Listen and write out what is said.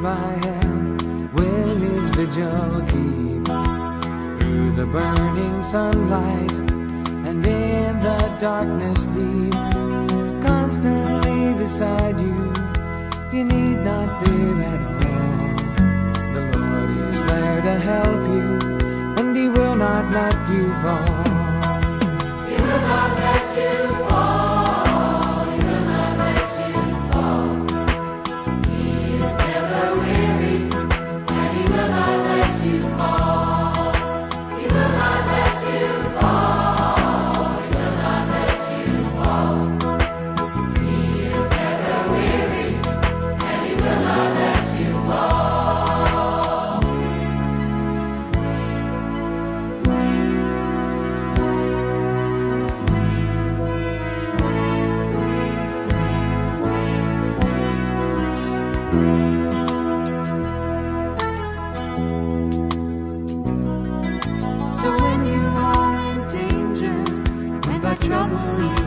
my hand will his vigil keep. Through the burning sunlight and in the darkness deep, constantly beside you, you need not fear at all. The Lord is there to help you, and he will not let you fall. He will not let you fall. He will not let you fall. He is never weary, and he will not let you fall. He will not let you fall. He will not let you fall. He is never weary, and he will not let you fall. So when you are in danger, when by trouble you